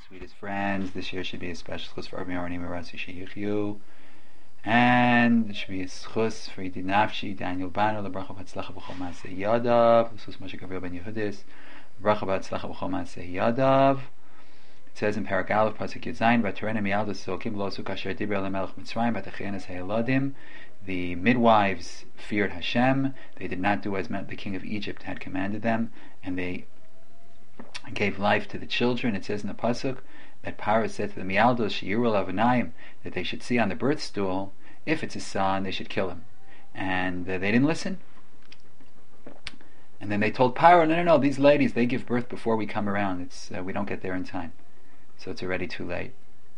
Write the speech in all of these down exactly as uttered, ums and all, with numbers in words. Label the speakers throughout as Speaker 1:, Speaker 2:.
Speaker 1: sweetest friends. This year should be a special chus for Rabbi Arni Merazi Sheyichyu, and it should be a chus for Yidid Nafshi, Daniel Bano, Lebracha Batzlacha B'chol Maaseh Yadav, Chus Moshe Gabriel Ben Yehudis, Lebracha Batzlacha B'chol Maaseh Yadav. It says in Parak Aleph, Pasuk Yud Zayin, Vaterena Miyalda Sokim Lo Suk Asher Dibra LeMelech Mitzrayim, Vatechenes Hayeladim. The midwives feared Hashem. They did not do as the king of Egypt had commanded them, and they gave life to the children. It says in the pasuk that Paro said to the Mialdos Sheyirul Avanayim that they should see on the birth stool, if it's a son, they should kill him, and uh, they didn't listen. And then they told Paro, no, no, no, these ladies, they give birth before we come around. It's uh, we don't get there in time, so it's already too late.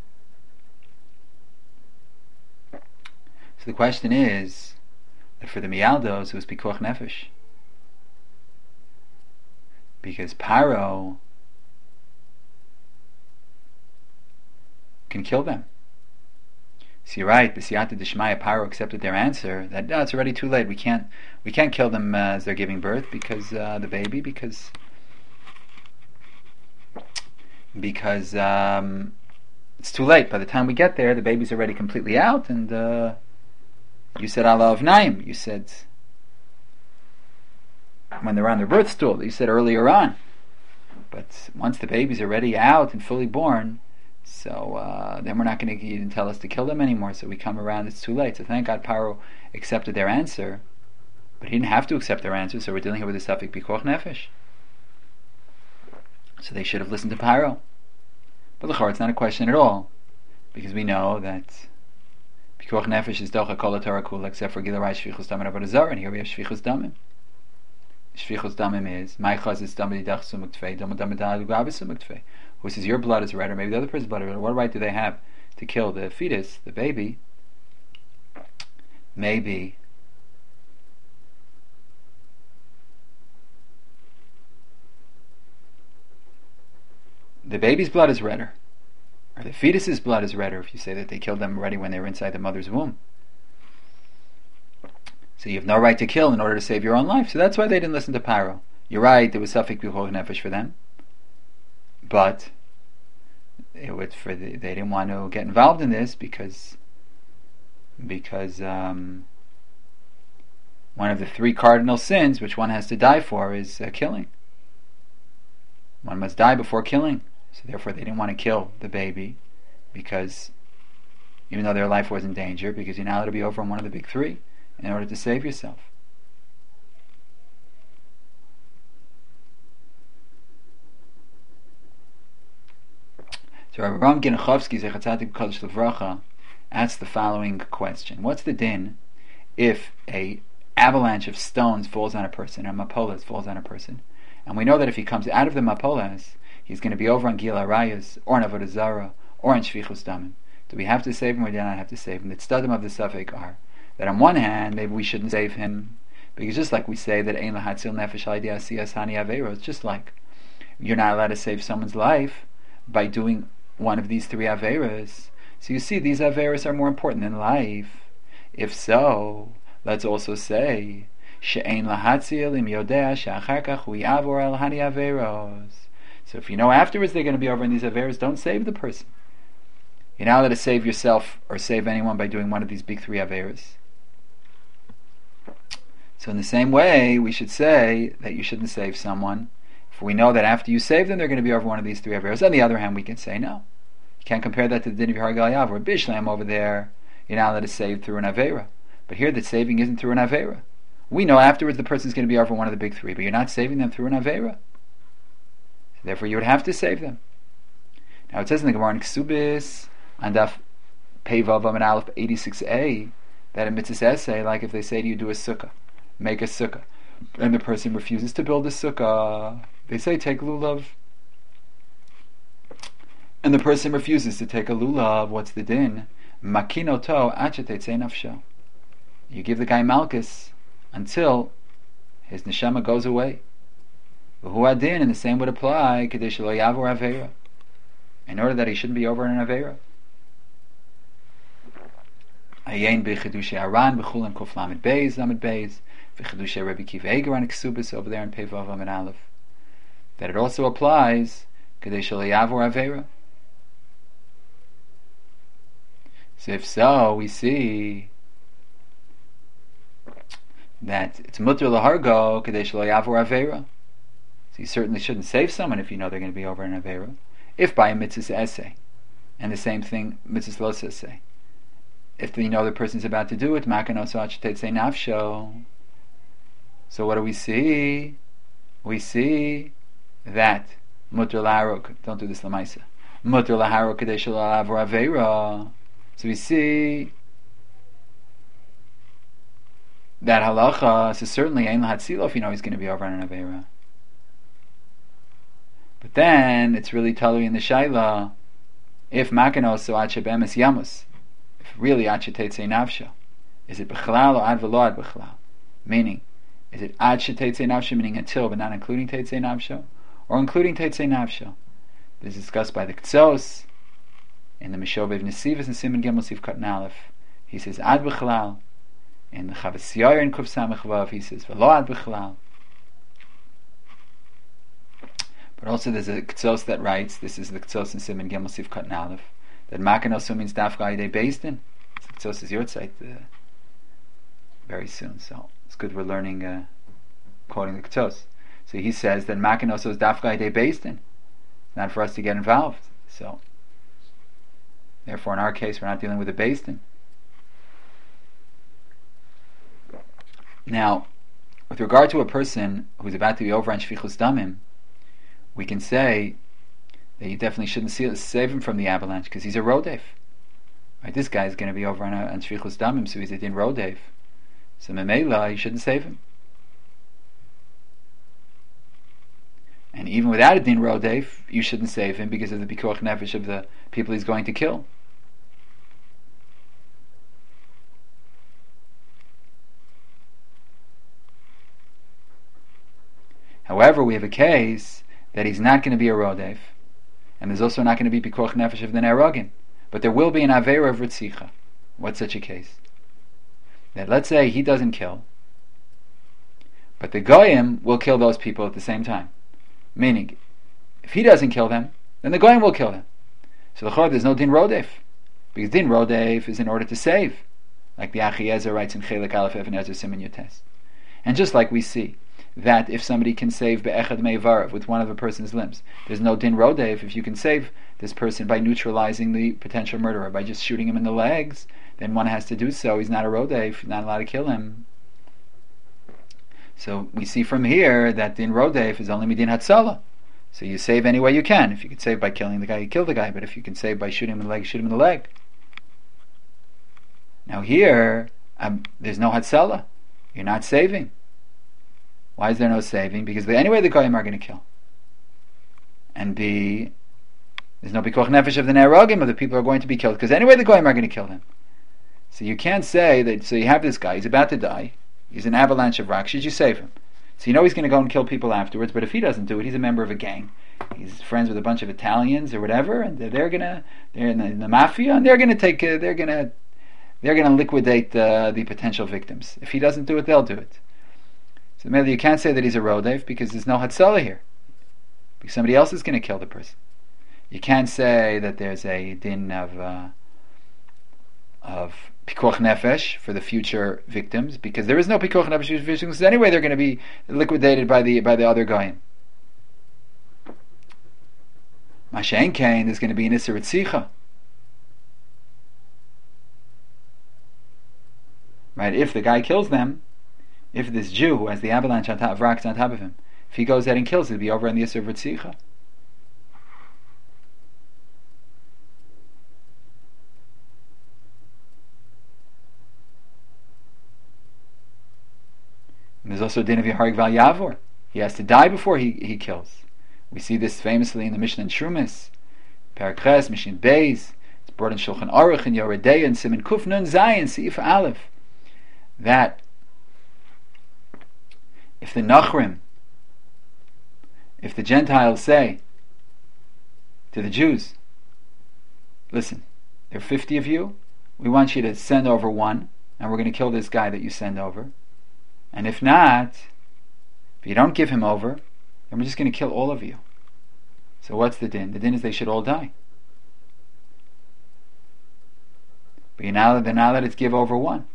Speaker 1: So the question is that for the Mialdos it was Pikuach Nefesh, because Paro can kill them. So you're right, B'siyata D'Shmaya, Paro accepted their answer that no, it's already too late. We can't, we can't kill them uh, as they're giving birth because uh, the baby, because because um, it's too late. By the time we get there, the baby's already completely out, and uh, you said Allah of Naim. You said when they're on their birth stool. You said earlier on. But once the baby's already out and fully born, so uh, then we're not going to even tell us to kill them anymore. So we come around, it's too late. So thank God Paro accepted their answer, but he didn't have to accept their answer. So we're dealing here with the Safik Pikuach Nefesh. So they should have listened to Paro. But l'chor, it's not a question at all, because we know that Pikuach Nefesh is Docha Kol HaTorah Kula, except for Gilarai Shvichus Damim Avodah Zarah, and here we have Shvichus Damim. Shvichus Damim is Ma'achaz is Damim Didach Sumuk Tfei, Damim Damim Damim Gavi Sumuk Tfei. Who says your blood is red, or maybe the other person's blood is red? What right do they have to kill the fetus, the baby? Maybe the baby's blood is redder, or the fetus's blood is redder if you say that they killed them already when they were inside the mother's womb. So you have no right to kill in order to save your own life. So that's why they didn't listen to Paro. You're right, there was Safik Pikuach Nefesh for them, but it was for the, they didn't want to get involved in this because because um, one of the three cardinal sins which one has to die for is uh, killing. One must die before killing. So therefore they didn't want to kill the baby, because even though their life was in danger, because you're now allowed to be over on one of the big three in order to save yourself. So Rabbi Ram Genichovsky Zecher Tzadik B'Kodesh Levracha asks the following question: what's the din if a avalanche of stones falls on a person, or mapolas falls on a person, and we know that if he comes out of the mapolas, he's going to be over on Gil Arayas, or on Avodah Zarah, or on Shvichus Damim? Do we have to save him, or do we not have to save him? The tzaddim of the Safek are that on one hand, maybe we shouldn't save him, because just like we say that Ein Lahatzil Nefesh Al Yedei Asiyas Hani Averos, just like you're not allowed to save someone's life by doing one of these three Averas. So you see, these Averas are more important than life. If so, let's also say She'ein Lahatzil Im Yodea She'achar Kach Hu Yavor Al Hani Averos. So if you know afterwards they're going to be over in these Averas, don't save the person. You're not allowed to save yourself or save anyone by doing one of these big three Averas. So in the same way, we should say that you shouldn't save someone if we know that after you save them, they're going to be over one of these three Averas. On the other hand, we can say no. You can't compare that to the din of Har Gal Yav, or Bishlam over there, you're not allowed to save through an Avera. But here, the saving isn't through an Avera. We know afterwards the person's going to be over one of the big three, but you're not saving them through an Avera. Therefore, you would have to save them. Now, it says in the Gemara in Ksubis, on Daf Pei Vav Amud Aleph eighty-six a, that in Mitzvahs Essay, like if they say to you, do a sukkah, make a sukkah, and the person refuses to build a sukkah, they say take lulav, and the person refuses to take a lulav, what's the din? Makinoto achetetzei nafsho. You give the guy malchus until his neshama goes away. V'hu adin, and the same would apply kedei shelo yavor avera, in order that he shouldn't be over in an avera. Ayin b'chidushay Aran b'chulam kuf lamed beis lamed beis v'chidushay Rabbi Kiva Eger on Ksubis over there in Pei Vav Amud Aleph, that it also applies kedei shelo yavor avera, So if so, we see that it's mutter lahargo kadesh lo yavor avera. So you certainly shouldn't save someone if you know they're going to be over an avera. If by a mitzvah essay, and the same thing mitzvah lo essay. If you know the person's about to do it, makanoso achetetze nafsho. So what do we see? We see that mutter laharok. Don't do this lamaisa. Mutter laharok kadesh lo yavor avera. So we see that halacha, so certainly ein lahatzilo if you know he's going to be over on an avera. But then it's really talui in the shaila if makanos so ache be'emes yamus, if really ache tetzei nafsho, is it b'chalal or ad v'lo ad b'chalal? Meaning, is it ache tetzei nafsho, meaning until but not including tetzei nafsho, or including tetzei nafsho? This is discussed by the K'tzos in the Mishovev Nesivas and Siman Gimel Sif Katan Aleph. He says ad b'chalal. In the Chavas Yair and Kuf Samech Vav he says v'lo ad b'chalal. But also there's a K'tzos that writes, this is the K'tzos in Siman Gimel Sif Katan Aleph, that Makan also means Dafka Yidei Beis-Din. The K'tzos is your site uh, very soon, so it's good we're learning, uh, quoting the K'tzos. So he says that Makan also is Dafka Yidei Beis-Din. It's not for us to get involved. So, therefore in our case we're not dealing with a Beis-Din. Now, with regard to a person who's about to be over on Shfichus Damim, we can say that you definitely shouldn't see, save him from the avalanche because he's a Rodef. Right? This guy's going to be over on, on Shfichus Damim, so he's a Din Rodef. So Memela, you shouldn't save him. And even without a Din Rodef, you shouldn't save him because of the Pikuach Nefesh of the people he's going to kill. However, we have a case that he's not going to be a Rodef, and there's also not going to be Pikuach Nefesh of the Nerogin, but there will be an Aveira of Ritzicha. What's such a case? That let's say he doesn't kill, but the Goyim will kill those people at the same time. Meaning, if he doesn't kill them, then the Goyim will kill them. So the there's no Din Rodef, because Din Rodef is in order to save, like the Achiezer writes in Chelik Aleph Even Ezer Siman Yotes. And just like we see that if somebody can save be'echad me'varav with one of a person's limbs, there's no din rodef if you can save this person by neutralizing the potential murderer by just shooting him in the legs, then one has to do so. He's not a rodef, not allowed to kill him. So we see from here that din rodef is only midin hatzalah. So you save any way you can. If you can save by killing the guy, you kill the guy. But if you can save by shooting him in the leg, shoot him in the leg. Now here, um, there's no hatzalah. You're not saving. Why is there no saving? Because anyway the Goyim are going to kill. And B, there's no Pikuach Nefesh of the Nerogim, of the people who are going to be killed, because anyway the Goyim are going to kill them. So you can't say that, so you have this guy, he's about to die, he's an avalanche of rocks, should you save him? So you know he's going to go and kill people afterwards, but if he doesn't do it, he's a member of a gang. He's friends with a bunch of Italians or whatever, and they're, they're going to, they're in the, in the mafia, and they're going to take, uh, they're going to, they're going to liquidate uh, the potential victims. If he doesn't do it, they'll do it. So maybe you can't say that he's a Rodef because there's no Hatzalah here. Because somebody else is going to kill the person. You can't say that there's a din of uh, of Pikuach Nefesh for the future victims because there is no Pikuach Nefesh for the future victims. Anyway, they're going to be liquidated by the by the other Goyim. Mashen Kain is going to be an Isser Ritzicha. Right? If the guy kills them, if this Jew who has the avalanche on top of rocks on top of him, if he goes ahead and kills it, it'll be over on the Yisr of Ritzicha. And there's also din of Yeharig Val Yavor. He has to die before he, he kills. We see this famously in the Mishnah in Shumas, Parakhes, Mishnah Beis. It's brought in Shulchan Aruch and Yoredeya and Siman Kuf Nun Zayin Seif Aleph. That if the Nachrim, if the Gentiles say to the Jews, listen, there are fifty of you, we want you to send over one, and we're going to kill this guy that you send over. And if not, if you don't give him over, then we're just going to kill all of you. So what's the din? The din is they should all die. But you're now, they're not allowed to give over one.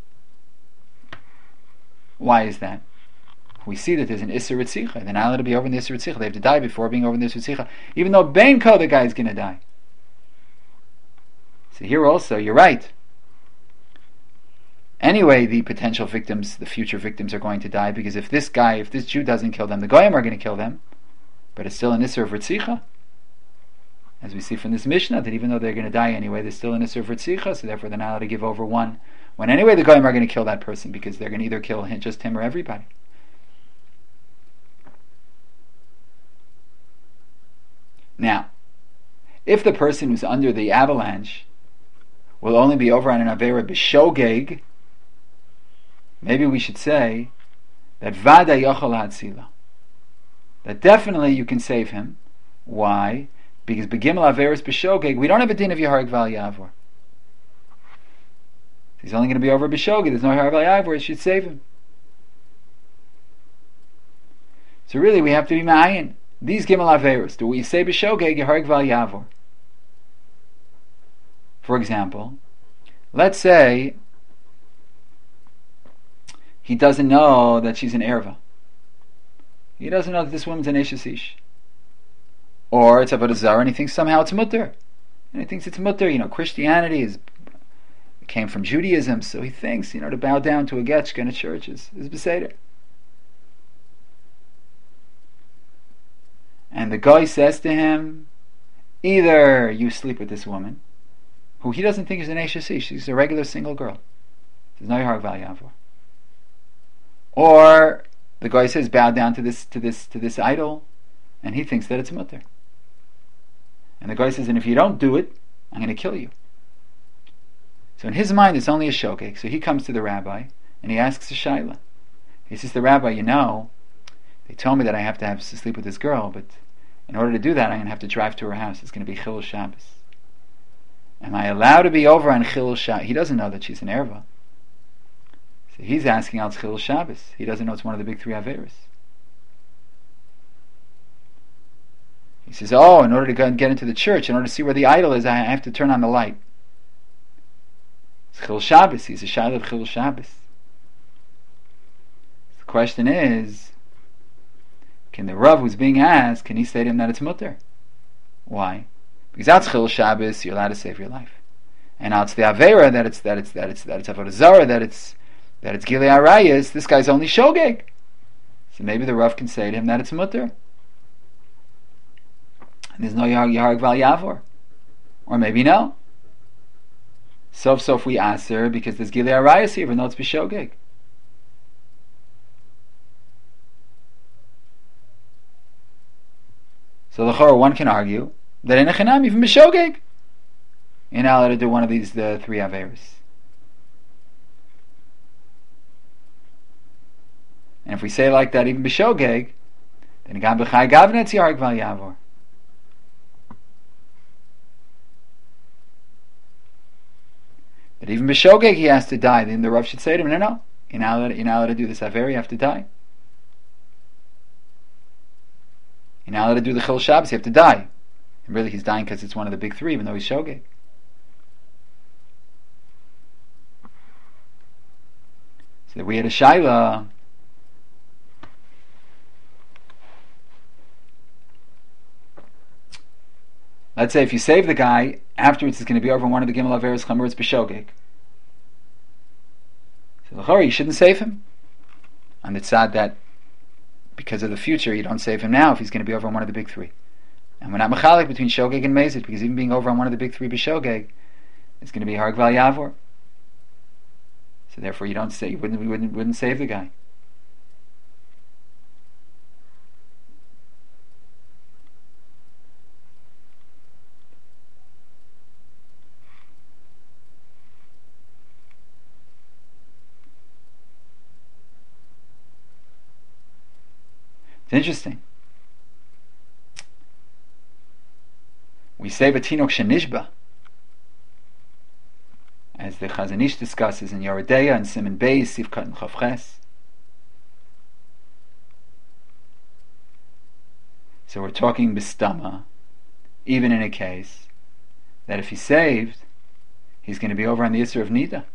Speaker 1: Why is that? We see that there's an Isser Ritzicha. They're not allowed to be over in the Isser Ritzicha. They have to die before being over in the Isser Ritzicha. Even though Bein Ko, the guy is going to die. So here also, you're right. Anyway, the potential victims, the future victims are going to die, because if this guy, if this Jew doesn't kill them, the Goyim are going to kill them. But it's still an Isser of Ritzicha. As we see from this Mishnah, that even though they're going to die anyway, they're still an Isser of Ritzicha, so therefore they're not allowed to give over one. When anyway the Goyim are going to kill that person, because they're going to either kill him, just him or everybody. Now, if the person who's under the avalanche will only be over on an Avera B'Shogeg, maybe we should say that Vada Yochel Hatzila. That definitely you can save him. Why? Because Begimel Averis B'Shogeg, we don't have a din of Yehareg Val Yavor. He's only going to be over B'Shogeg, there's no Yehareg Val Yavor, it should save him. So really we have to be ma'ayin. These Gimel Averos, do we say B'Shogeg, Yehareg Val Yavor? For example, let's say he doesn't know that she's an erva. He doesn't know that this woman's an Eshes Ish. Or it's Avodah Zarah and he thinks somehow it's mutter. And he thinks it's mutter. You know, Christianity is came from Judaism, so he thinks, you know, to bow down to a getchka in a church is, is beseder. And the guy says to him, either you sleep with this woman, who he doesn't think is an Eshes Ish, she's a regular single girl. There's no Yehareg Val Yavor. Or the guy says, bow down to this to this to this idol, and he thinks that it's mutter. And the guy says, and if you don't do it, I'm going to kill you. So in his mind, it's only a shogeg. So he comes to the rabbi and he asks a shaila. He says, the rabbi, you know, they told me that I have to have to sleep with this girl, but in order to do that, I'm going to have to drive to her house. It's going to be Chilul Shabbos. Am I allowed to be over on Chilul Shabbos? He doesn't know that she's an erva. So he's asking out Chilul Shabbos. He doesn't know it's one of the big three Averos. He says, oh, in order to go and get into the church, in order to see where the idol is, I have to turn on the light. It's Chilul Shabbos. He's a shaila of Chilul Shabbos. The question is, can the Rav who's being asked, can he say to him that it's mutter? Why? Because that's Chilul Shabbos, you're allowed to save your life. And now it's the Avera, that it's that it's that it's that it's Avodah Zarah, that it's that it's Gilei Arayos, this guy's only shogeg. So maybe the Rav can say to him that it's mutter. And there's no Yehareg Val Yavor. Or maybe no. Sof Sof we aser because there's Gilei Arayos here, even though it's B'Shogeg. So l'chorah one can argue that in a chinam, even B'Shogeg, you're not allowed to do one of these the three Averos. And if we say like that, even B'Shogeg, then Gam B'Chai Gavna it's Yehareg Val Yavor. But even B'Shogeg he has to die. Then the Rav should say to him, no, no, you're not allowed, you're not allowed to do this Aver, you have to die. You're not allowed to do the Chilul Shabbos, you have to die. And really he's dying because it's one of the big three, even though he's Shogeg. So we had a shaila. Let's say if you save the guy, afterwards it's going to be over one of the Gimel Averos Chamor, it's B'Shogeg. So l'chorah, you shouldn't save him. On the tzad that because of the future, you don't save him now if he's going to be over on one of the big three. And we're not mechalik between Shogeg and Mezid, because even being over on one of the big three B'Shogeg, it's going to be Yehareg Val Yavor. So therefore, you don't say you wouldn't wouldn't wouldn't save the guy. It's interesting. We save a Tinok Shenishba, as the Chazon Ish discusses in Yoredeya and Siman Beis, Sivkat and Chavches. So we're talking Bistama, even in a case that if he's saved, he's going to be over on the Isser of Nida,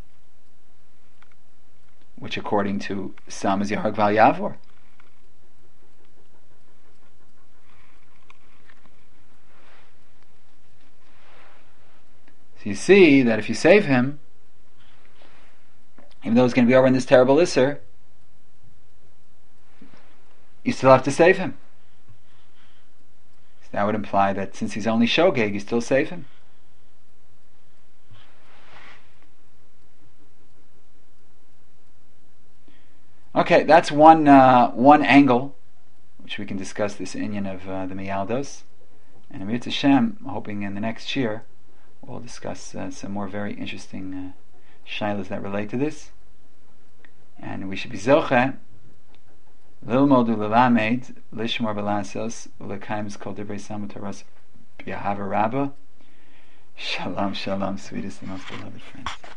Speaker 1: which according to some is Yarag Val Yavor. So you see that if you save him, even though he's going to be over in this terrible Isser, you still have to save him. So that would imply that since he's only Shogeg, you still save him. Okay, that's one uh, one angle, which we can discuss this inyan of uh, the Miyaldos. And Amir Hashem, hoping in the next year, we'll discuss uh, some more very interesting uh, shaylas that relate to this. And we should be zoche, lilmod ulelamed, lishmor belasos, ulekaims kol divrei samutaras b'yahava rabba. Shalom, shalom, sweetest and most beloved friends.